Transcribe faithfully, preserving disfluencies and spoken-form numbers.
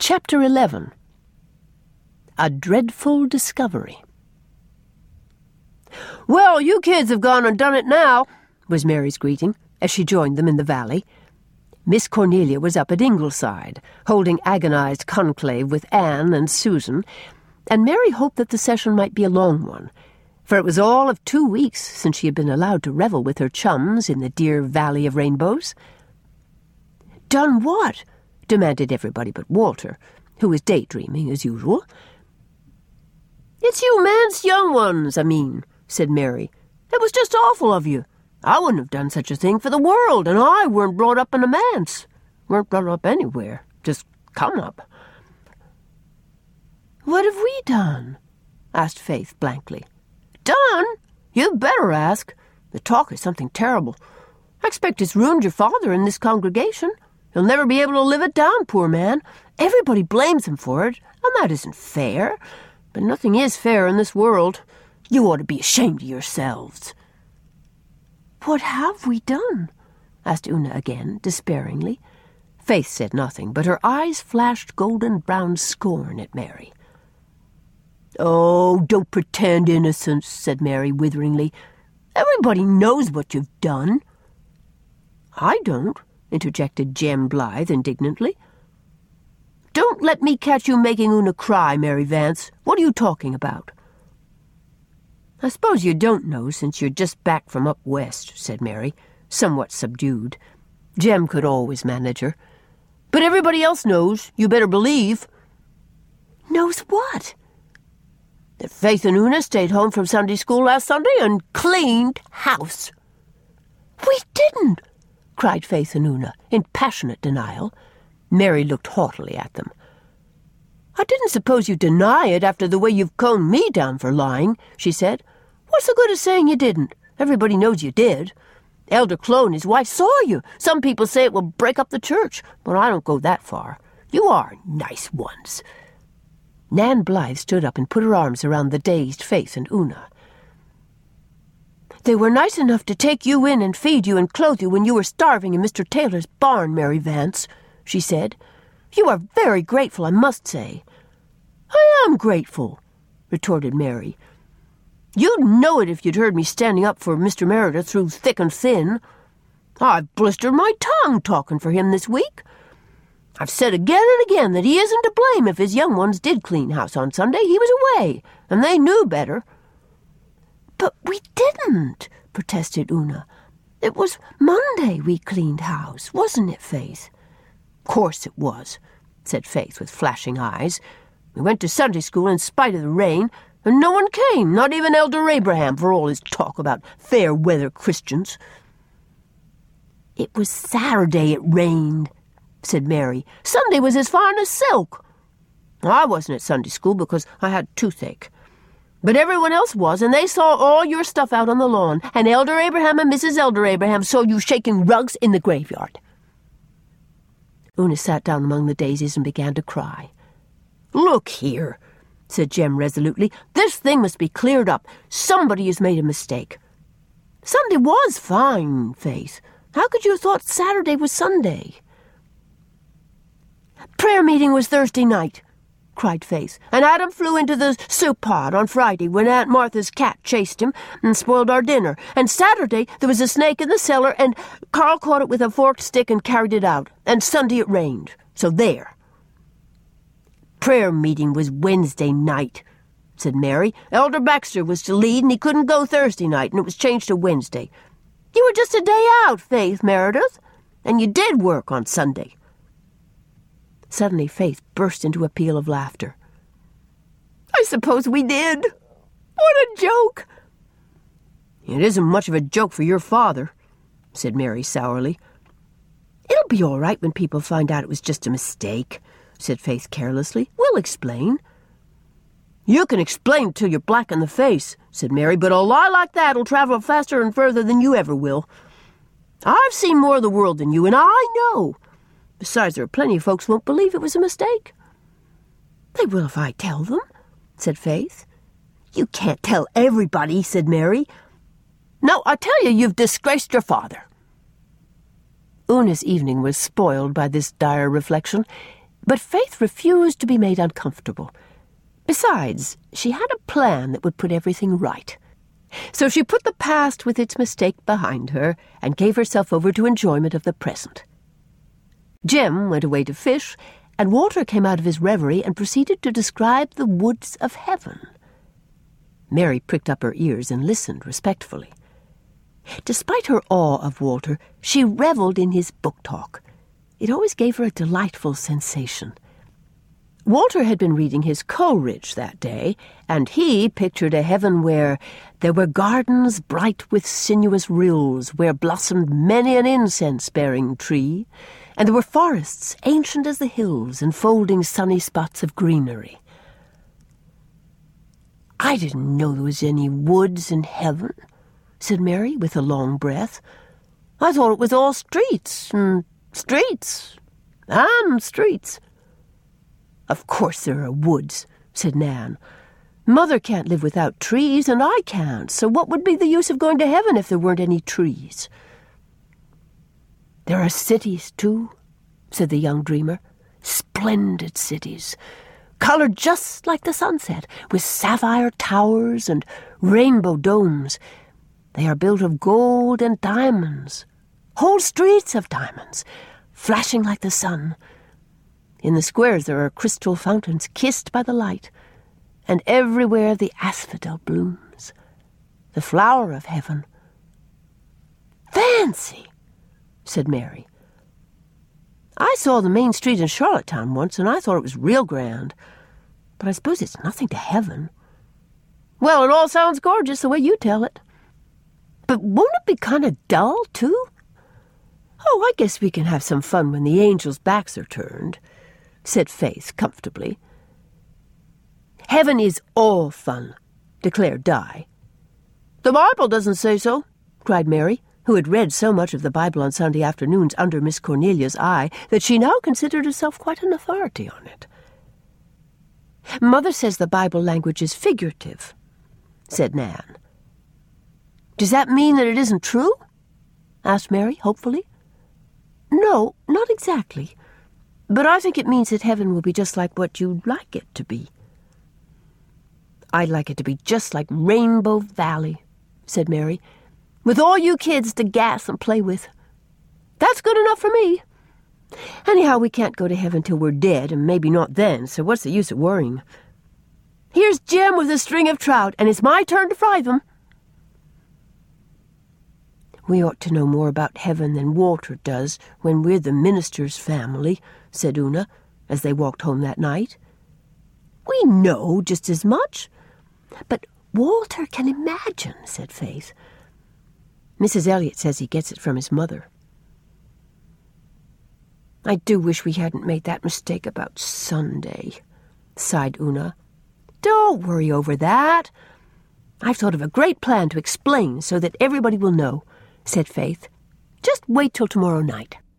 Chapter eleven. A Dreadful Discovery. "Well, you kids have gone and done it now," was Mary's greeting, as she joined them in the valley. Miss Cornelia was up at Ingleside, holding agonized conclave with Anne and Susan, and Mary hoped that the session might be a long one, for it was all of two weeks since she had been allowed to revel with her chums in the dear Valley of Rainbows. "Done what?" demanded everybody but Walter, who was daydreaming as usual. "It's you man's young ones, I mean," said Mary. "It was just awful of you. I wouldn't have done such a thing for the world, and I weren't brought up in a manse. Weren't brought up anywhere, just come up." "What have we done?" asked Faith blankly. "Done? You'd better ask. The talk is something terrible. I expect it's ruined your father in this congregation. He'll never be able to live it down, poor man. Everybody blames him for it, and that isn't fair. But nothing is fair in this world. You ought to be ashamed of yourselves." "What have we done?" asked Una again, despairingly. Faith said nothing, but her eyes flashed golden-brown scorn at Mary. "Oh, don't pretend innocence," said Mary witheringly. "Everybody knows what you've done." "I don't," interjected Jem Blythe indignantly. "Don't let me catch you making Una cry, Mary Vance. What are you talking about?" "I suppose you don't know, since you're just back from up west," said Mary, somewhat subdued. Jem could always manage her. "But everybody else knows, you better believe." "Knows what?" "That Faith and Una stayed home from Sunday school last Sunday and cleaned house." "We didn't!" cried Faith and Una, in passionate denial. Mary looked haughtily at them. "I didn't suppose you'd deny it after the way you've coned me down for lying," she said. "What's the good of saying you didn't? Everybody knows you did. Elder Cloe and his wife saw you. Some people say it will break up the church, but I don't go that far. You are nice ones." Nan Blythe stood up and put her arms around the dazed Faith and Una. "They were nice enough to take you in and feed you and clothe you when you were starving in Mister Taylor's barn, Mary Vance," she said. "You are very grateful, I must say." "I am grateful," retorted Mary. "You'd know it if you'd heard me standing up for Mister Meredith through thick and thin. I've blistered my tongue talking for him this week. I've said again and again that he isn't to blame if his young ones did clean house on Sunday. He was away, and they knew better." "But we didn't," protested Una. "It was Monday we cleaned house, wasn't it, Faith?" "Course it was," said Faith with flashing eyes. "We went to Sunday school in spite of the rain, and no one came, not even Elder Abraham, for all his talk about fair-weather Christians." "It was Saturday it rained," said Mary. "Sunday was as fine as silk. I wasn't at Sunday school because I had toothache. But everyone else was, and they saw all your stuff out on the lawn, and Elder Abraham and Missus Elder Abraham saw you shaking rugs in the graveyard." Una sat down among the daisies and began to cry. "Look here," said Jem resolutely. "This thing must be cleared up. Somebody has made a mistake." "Sunday was fine, Faith. How could you have thought Saturday was Sunday?" "Prayer meeting was Thursday night," cried Faith, "and Adam flew into the soup pot on Friday when Aunt Martha's cat chased him and spoiled our dinner. And Saturday there was a snake in the cellar, and Carl caught it with a forked stick and carried it out. And Sunday it rained. So there." "Prayer meeting was Wednesday night," said Mary. "Elder Baxter was to lead, and he couldn't go Thursday night, and it was changed to Wednesday. You were just a day out, Faith Meredith, and you did work on Sunday." Suddenly Faith burst into a peal of laughter. "I suppose we did. What a joke!" "It isn't much of a joke for your father," said Mary sourly. "It'll be all right when people find out it was just a mistake," said Faith carelessly. "We'll explain." "You can explain till you're black in the face," said Mary, "but a lie like that'll travel faster and further than you ever will. I've seen more of the world than you, and I know. Besides, there are plenty of folks who won't believe it was a mistake." "They will if I tell them," said Faith. "You can't tell everybody," said Mary. "No, I tell you, you've disgraced your father." Una's evening was spoiled by this dire reflection, But Faith refused to be made uncomfortable. Besides, she had a plan that would put everything right. So she put the past with its mistake behind her and gave herself over to enjoyment of the present. Jem went away to fish, and Walter came out of his reverie and proceeded to describe the woods of heaven. Mary pricked up her ears and listened respectfully. Despite her awe of Walter, she revelled in his book talk. It always gave her a delightful sensation. Walter had been reading his Coleridge that day, and he pictured a heaven where there were gardens bright with sinuous rills, where blossomed many an incense-bearing tree, and there were forests ancient as the hills, enfolding sunny spots of greenery. "I didn't know there was any woods in heaven," said Mary with a long breath. "I thought it was all streets, and streets, and streets." "Of course there are woods," said Nan. "Mother can't live without trees, and I can't, so what would be the use of going to heaven if there weren't any trees?" "There are cities, too," said the young dreamer. "Splendid cities, colored just like the sunset, with sapphire towers and rainbow domes. They are built of gold and diamonds, whole streets of diamonds, flashing like the sun. In the squares there are crystal fountains kissed by the light, and everywhere the asphodel blooms, the flower of heaven." "Fancy!" said Mary. "I saw the main street in Charlottetown once, and I thought it was real grand. But I suppose it's nothing to heaven." "Well, it all sounds gorgeous the way you tell it. But won't it be kind of dull, too?" "Oh, I guess we can have some fun when the angels' backs are turned," said Faith comfortably. "Heaven is all fun," declared Di. "The Bible doesn't say so," cried Mary, who had read so much of the Bible on Sunday afternoons under Miss Cornelia's eye that she now considered herself quite an authority on it. "Mother says the Bible language is figurative," said Nan. "Does that mean that it isn't true?" asked Mary hopefully. "No, not exactly. But I think it means that heaven will be just like what you'd like it to be." "I'd like it to be just like Rainbow Valley," said Mary, "with all you kids to gas and play with. That's good enough for me. Anyhow, we can't go to heaven till we're dead, and maybe not then, so what's the use of worrying? Here's Jem with a string of trout, and it's my turn to fry them." "We ought to know more about heaven than Walter does when we're the minister's family," said Una, as they walked home that night. "We know just as much. But Walter can imagine," said Faith. "Missus Elliot says he gets it from his mother." "I do wish we hadn't made that mistake about Sunday," sighed Una. "Don't worry over that. I've thought of a great plan to explain so that everybody will know," said Faith. "Just wait till tomorrow night."